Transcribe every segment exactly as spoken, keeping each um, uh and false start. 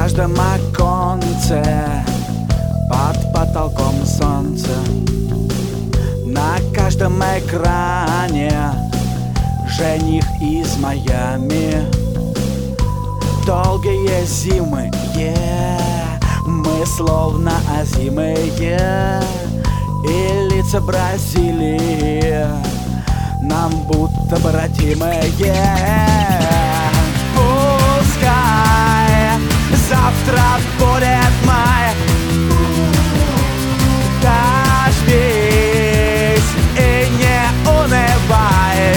каждом оконце, под потолком солнца, на каждом экране жених из Майами. Долгие зимы, yeah, мы словно озимые, и лица Бразилии нам будто бы родимые. Пускай завтра будет май, дождись и не унывай.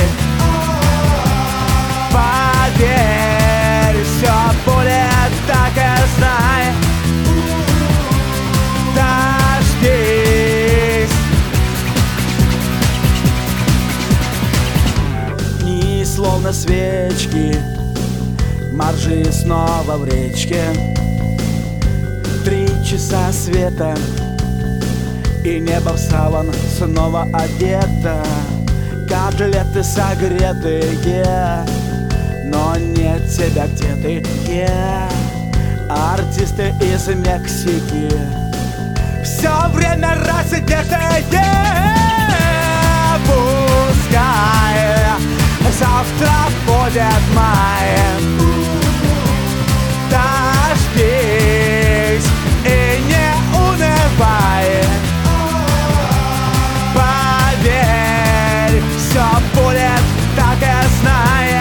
Поверь, все будет так, и знай. Дождись. Дни словно свечки, моржи снова в речке. Три часа света, и небо в саван снова одето. Котлеты согретые, но нет тебя, где ты, yeah. Артисты из Мексики все время раздетые. Пускай завтра будет май, дождись и не унывай. Поверь, все будет так, и знай.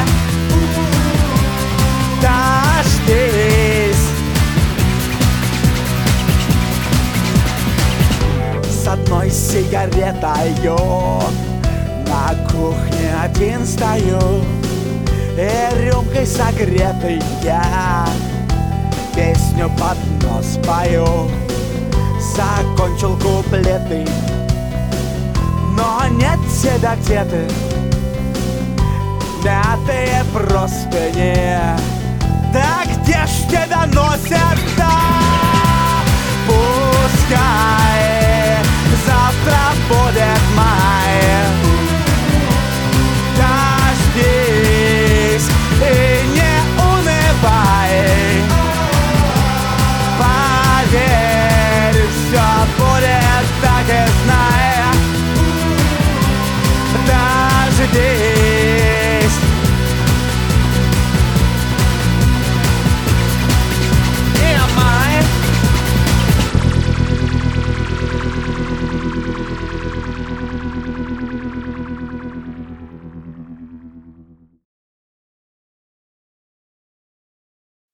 Дождись. С одной сигаретою на кухне один стою, и рюмкой согретой я песню под нос пою. Закончил куплеты, но нет тебя, где ты. Мятые простыни, да где ж тебя носят?